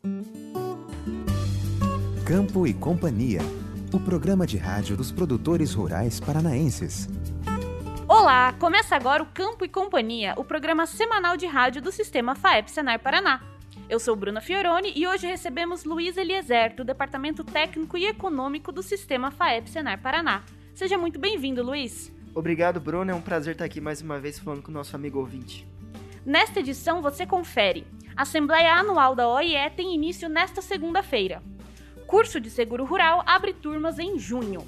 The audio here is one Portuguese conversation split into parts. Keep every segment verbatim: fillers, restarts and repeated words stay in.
Campo e Companhia, o programa de rádio dos produtores rurais paranaenses. Olá, começa agora o Campo e Companhia, o programa semanal de rádio do Sistema FAEP Senar Paraná. Eu sou Bruna Fioroni e hoje recebemos Luiz Eliezer, do Departamento Técnico e Econômico do Sistema FAEP Senar Paraná. Seja muito bem-vindo, Luiz. Obrigado, Bruna. É um prazer estar aqui mais uma vez falando com o nosso amigo ouvinte. Nesta edição você confere. A Assembleia Anual da O I E tem início nesta segunda-feira. Curso de Seguro Rural abre turmas em junho.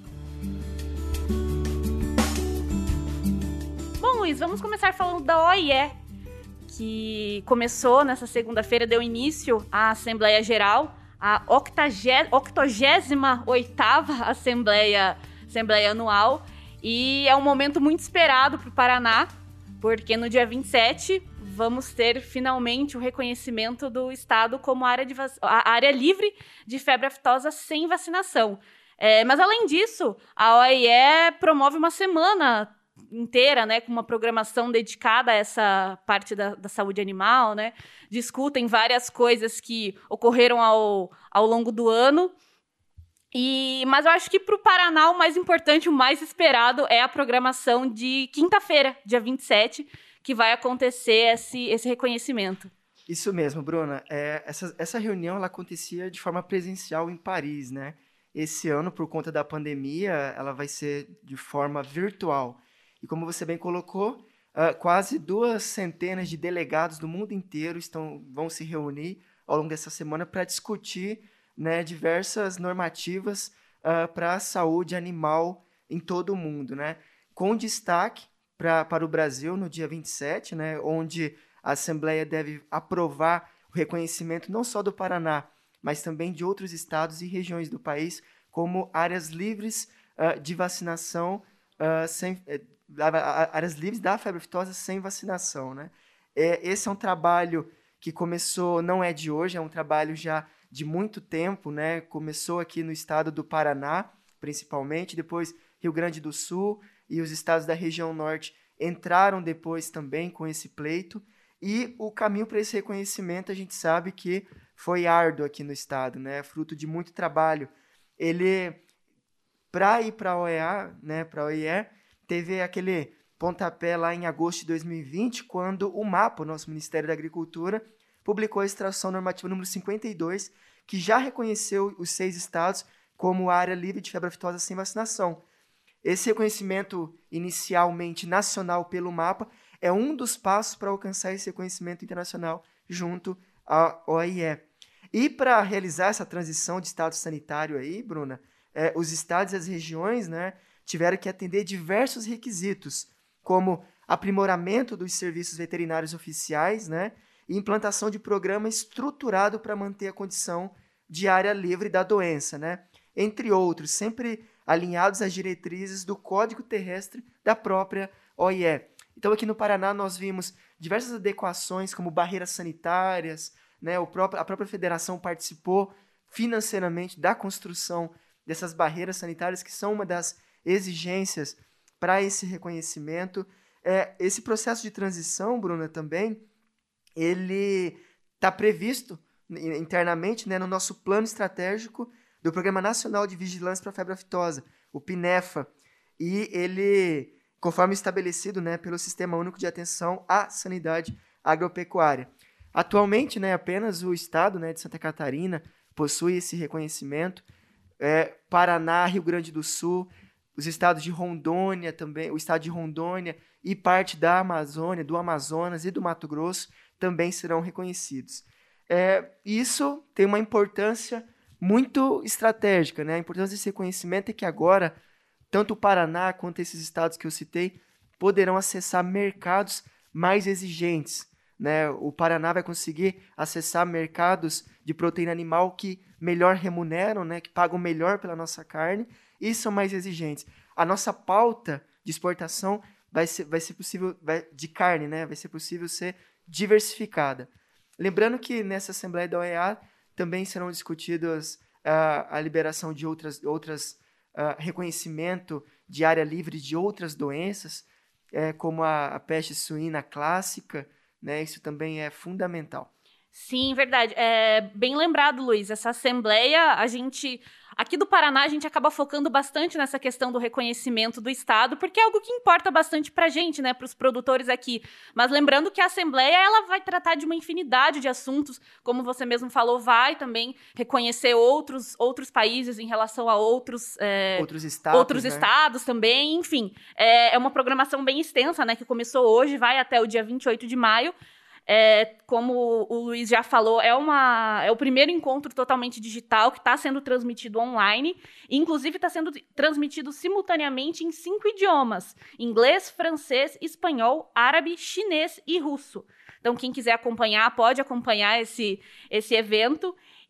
Bom, Luiz, vamos começar falando da O I E, que começou nessa segunda-feira, deu início à Assembleia Geral, a octogésima oitava Assembleia, Assembleia Anual, e é um momento muito esperado para o Paraná, porque no dia vinte e sete vamos ter finalmente o reconhecimento do estado como área, de vac... a área livre de febre aftosa sem vacinação. É, mas além disso, a O I E promove uma semana inteira, né, com uma programação dedicada a essa parte da, da saúde animal, né? Discutem várias coisas que ocorreram ao, ao longo do ano. E, mas eu acho que para o Paraná o mais importante, o mais esperado é a programação de quinta-feira, dia vinte e sete, que vai acontecer esse, esse reconhecimento. Isso mesmo, Bruna. É, essa, essa reunião ela acontecia de forma presencial em Paris, né? Esse ano, por conta da pandemia, ela vai ser de forma virtual. E como você bem colocou, uh, quase duas centenas de delegados do mundo inteiro estão, vão se reunir ao longo dessa semana para discutir, né, diversas normativas uh, para a saúde animal em todo o mundo, né? Com destaque pra, para o Brasil no dia vinte e sete, né, onde a Assembleia deve aprovar o reconhecimento não só do Paraná, mas também de outros estados e regiões do país como áreas livres uh, de vacinação, uh, sem, uh, áreas livres da febre aftosa sem vacinação, né? É, esse é um trabalho que começou, não é de hoje, é um trabalho já de muito tempo, né? Começou aqui no estado do Paraná, principalmente, depois Rio Grande do Sul e os estados da região norte entraram depois também com esse pleito, e o caminho para esse reconhecimento a gente sabe que foi árduo aqui no estado, né? Fruto de muito trabalho. Ele, para ir para a O E A, né, para a O I E, teve aquele pontapé lá em agosto de dois mil e vinte, quando o MAPA, o nosso Ministério da Agricultura, publicou a Extração Normativa número cinquenta e dois, que já reconheceu os seis estados como área livre de febre aftosa sem vacinação. Esse reconhecimento inicialmente nacional pelo MAPA é um dos passos para alcançar esse reconhecimento internacional junto à O I E. E para realizar essa transição de estado sanitário aí, Bruna, é, os estados e as regiões, né, tiveram que atender diversos requisitos, como aprimoramento dos serviços veterinários oficiais, né, e implantação de programa estruturado para manter a condição de área livre da doença, né, entre outros, sempre alinhados às diretrizes do Código Terrestre da própria O I E. Então, aqui no Paraná, nós vimos diversas adequações, como barreiras sanitárias, né, o próprio, a própria federação participou financeiramente da construção dessas barreiras sanitárias, que são uma das exigências para esse reconhecimento. É, esse processo de transição, Bruna, também, ele está previsto internamente, né, no nosso plano estratégico do Programa Nacional de Vigilância para a Febre Aftosa, o PINEFA, e ele, conforme estabelecido, né, pelo Sistema Único de Atenção à Sanidade Agropecuária. Atualmente, né, apenas o estado, né, de Santa Catarina possui esse reconhecimento, é, Paraná, Rio Grande do Sul, os estados de Rondônia também, o estado de Rondônia e parte da Amazônia, do Amazonas e do Mato Grosso também serão reconhecidos. É, isso tem uma importância muito estratégica, né? A importância desse reconhecimento é que agora, tanto o Paraná quanto esses estados que eu citei poderão acessar mercados mais exigentes, né? O Paraná vai conseguir acessar mercados de proteína animal que melhor remuneram, né? Que pagam melhor pela nossa carne e são mais exigentes. A nossa pauta de exportação vai ser, vai ser possível, vai, de carne, né? Vai ser possível ser diversificada. Lembrando que nessa Assembleia da O E A também serão discutidas uh, a liberação de outras, outras uh, reconhecimento de área livre de outras doenças, é, como a, a peste suína clássica, né? Isso também é fundamental. Sim, verdade. É, bem lembrado, Luiz. Essa assembleia, a gente... Aqui do Paraná, a gente acaba focando bastante nessa questão do reconhecimento do Estado, porque é algo que importa bastante pra gente, né, pros produtores aqui. Mas lembrando que a Assembleia, ela vai tratar de uma infinidade de assuntos, como você mesmo falou, vai também reconhecer outros, outros países em relação a outros... É, outros estados, outros né? estados também, enfim. É, é uma programação bem extensa, né, que começou hoje, vai até o dia vinte e oito de maio. É, como o Luiz já falou, é, uma, é o primeiro encontro totalmente digital que está sendo transmitido online. E, inclusive, está sendo transmitido simultaneamente em cinco idiomas: inglês, francês, espanhol, árabe, chinês e russo. Então, quem quiser acompanhar, pode acompanhar esse, esse evento.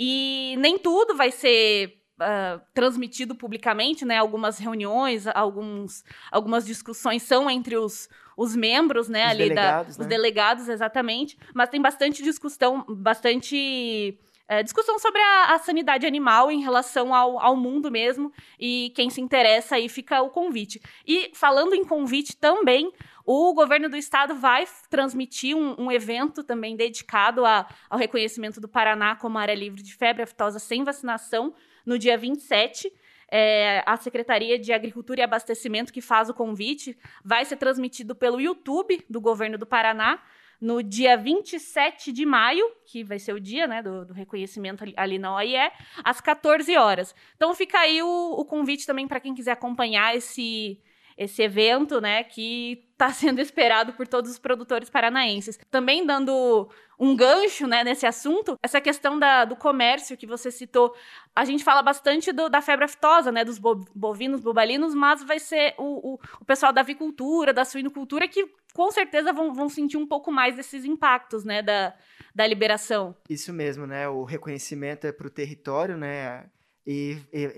E nem tudo vai ser... Uh, transmitido publicamente, né? Algumas reuniões, alguns, algumas discussões são entre os, os membros, né? Os ali delegados, da, né? Os delegados, exatamente. Mas tem bastante discussão, bastante é, discussão sobre a, a sanidade animal em relação ao, ao mundo mesmo. E quem se interessa, aí fica o convite. E falando em convite também, o governo do estado vai transmitir um, um evento também dedicado a, ao reconhecimento do Paraná como área livre de febre aftosa sem vacinação, no dia vinte e sete. É, a Secretaria de Agricultura e Abastecimento, que faz o convite, vai ser transmitido pelo YouTube do governo do Paraná, no dia vinte e sete de maio, que vai ser o dia, né, do, do reconhecimento ali, ali na O I E, às quatorze horas. Então fica aí o, o convite também para quem quiser acompanhar esse... esse evento, né, que está sendo esperado por todos os produtores paranaenses. Também dando um gancho, né, nesse assunto, essa questão da, do comércio que você citou, a gente fala bastante do, da febre aftosa, né, dos bovinos, bubalinos, mas vai ser o, o, o pessoal da avicultura, da suinocultura, que com certeza vão, vão sentir um pouco mais desses impactos, né, da, da liberação. Isso mesmo, né, o reconhecimento é para o território, né, e,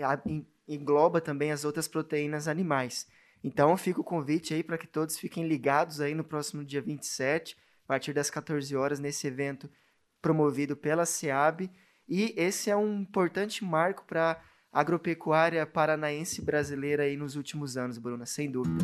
e engloba também as outras proteínas animais. Então, fica o convite aí para que todos fiquem ligados aí no próximo dia vinte e sete, a partir das quatorze horas, nesse evento promovido pela SEAB. E esse é um importante marco para a agropecuária paranaense brasileira aí nos últimos anos, Bruna, sem dúvida.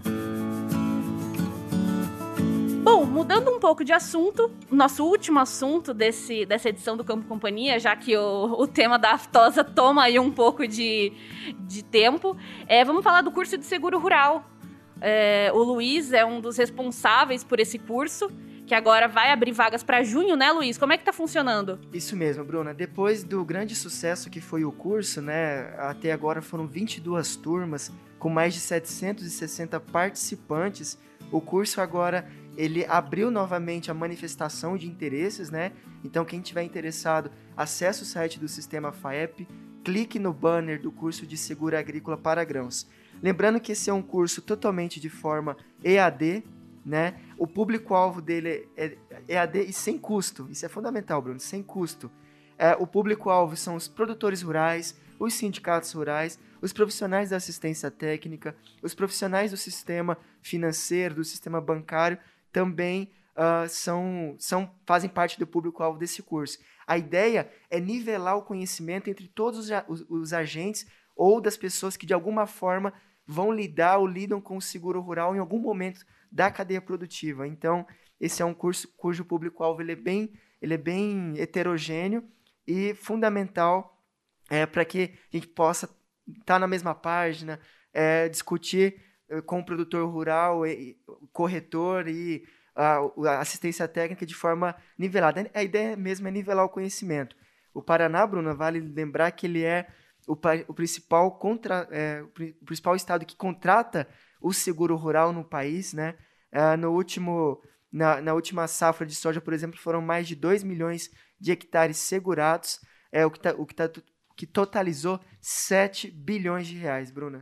Bom, mudando um pouco de assunto, nosso último assunto desse, dessa edição do Campo Companhia, já que o, o tema da aftosa toma aí um pouco de, de tempo, é, vamos falar do curso de seguro rural. É, o Luiz é um dos responsáveis por esse curso, que agora vai abrir vagas para junho, né, Luiz? Como é que tá funcionando? Isso mesmo, Bruna. Depois do grande sucesso que foi o curso, né, até agora foram vinte e duas turmas, com mais de setecentos e sessenta participantes. O curso agora... ele abriu novamente a manifestação de interesses, né? Então, quem tiver interessado, acesse o site do Sistema FAEP, clique no banner do curso de Seguro Agrícola para Grãos. Lembrando que esse é um curso totalmente de forma E A D, né? O público-alvo dele é E A D e sem custo. Isso é fundamental, Bruno, sem custo. É, o público-alvo são os produtores rurais, os sindicatos rurais, os profissionais da assistência técnica, os profissionais do sistema financeiro, do sistema bancário, também uh, são, são, fazem parte do público-alvo desse curso. A ideia é nivelar o conhecimento entre todos os, os, os agentes ou das pessoas que, de alguma forma, vão lidar ou lidam com o seguro rural em algum momento da cadeia produtiva. Então, esse é um curso cujo público-alvo ele é, bem, ele é bem heterogêneo e fundamental é, para que a gente possa estar na mesma página, é, discutir com o produtor rural, e, corretor e a, a assistência técnica de forma nivelada. A ideia mesmo é nivelar o conhecimento. O Paraná, Bruna, vale lembrar que ele é o, o, principal, contra, é, o principal estado que contrata o seguro rural no país, né? É, no último, na, na última safra de soja, por exemplo, foram mais de dois milhões de hectares segurados, é, o, que tá, o que, tá, que totalizou sete bilhões de reais, Bruna.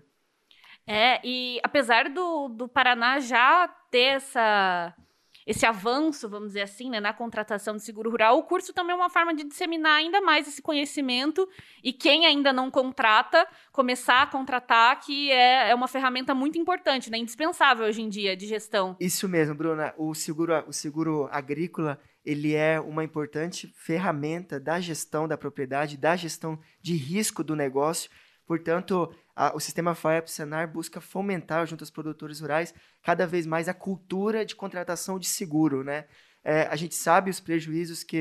É, e apesar do, do Paraná já ter essa, esse avanço, vamos dizer assim, né, na contratação de seguro rural, o curso também é uma forma de disseminar ainda mais esse conhecimento e quem ainda não contrata, começar a contratar, que é, é uma ferramenta muito importante, né, indispensável hoje em dia de gestão. Isso mesmo, Bruna. O seguro, o seguro agrícola, ele é uma importante ferramenta da gestão da propriedade, da gestão de risco do negócio. Portanto, a, o sistema FAEP-Senar busca fomentar, junto aos produtores rurais, cada vez mais a cultura de contratação de seguro, né? É, a gente sabe os prejuízos que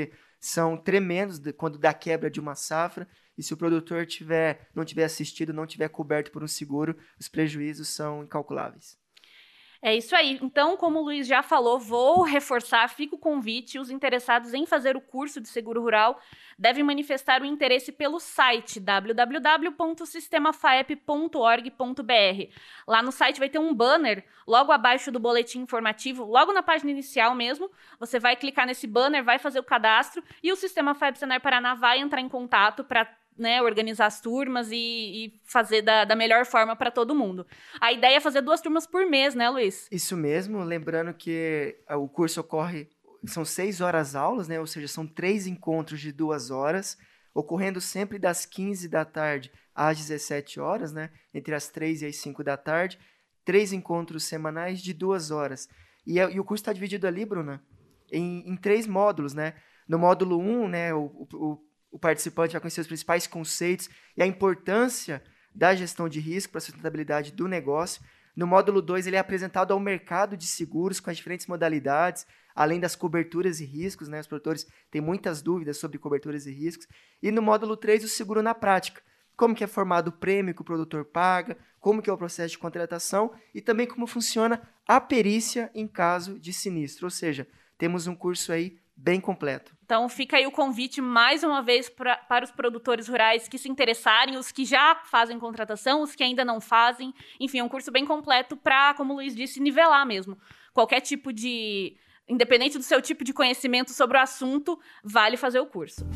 são tremendos de, quando dá quebra de uma safra, e se o produtor tiver, não tiver assistido, não tiver coberto por um seguro, os prejuízos são incalculáveis. É isso aí. Então, como o Luiz já falou, vou reforçar, fica o convite. Os interessados em fazer o curso de seguro rural devem manifestar o interesse pelo site w w w ponto sistema faep ponto org ponto b r. Lá no site vai ter um banner, logo abaixo do boletim informativo, logo na página inicial mesmo. Você vai clicar nesse banner, vai fazer o cadastro e o Sistema Faep Senar Paraná vai entrar em contato para né, organizar as turmas e, e fazer da, da melhor forma para todo mundo. A ideia é fazer duas turmas por mês, né, Luiz? Isso mesmo, lembrando que o curso ocorre, são seis horas aulas, né, ou seja, são três encontros de duas horas, ocorrendo sempre das quinze da tarde às dezessete horas, né, entre as três e as cinco da tarde, três encontros semanais de duas horas. E, e o curso está dividido ali, Bruna, em, em três módulos, né? No módulo um, né, o, o O participante vai conhecer os principais conceitos e a importância da gestão de risco para a sustentabilidade do negócio. No módulo dois, ele é apresentado ao mercado de seguros com as diferentes modalidades, além das coberturas e riscos, né? Os produtores têm muitas dúvidas sobre coberturas e riscos. E no módulo três, o seguro na prática. Como que é formado o prêmio que o produtor paga, como que é o processo de contratação e também como funciona a perícia em caso de sinistro. Ou seja, temos um curso aí bem completo. Então fica aí o convite mais uma vez pra, para os produtores rurais que se interessarem, os que já fazem contratação, os que ainda não fazem. Enfim, é um curso bem completo para, como o Luiz disse, nivelar mesmo. Qualquer tipo de... Independente do seu tipo de conhecimento sobre o assunto, vale fazer o curso.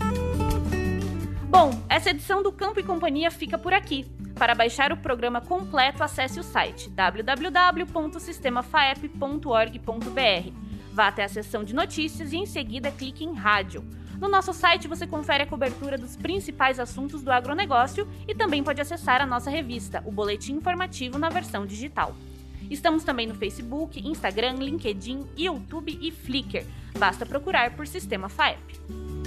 Bom, essa edição do Campo e Companhia fica por aqui. Para baixar o programa completo, acesse o site w w w ponto sistema faep ponto org ponto b r. Vá até a seção de notícias e em seguida clique em rádio. No nosso site você confere a cobertura dos principais assuntos do agronegócio e também pode acessar a nossa revista, o Boletim Informativo na versão digital. Estamos também no Facebook, Instagram, LinkedIn, YouTube e Flickr. Basta procurar por Sistema Faep.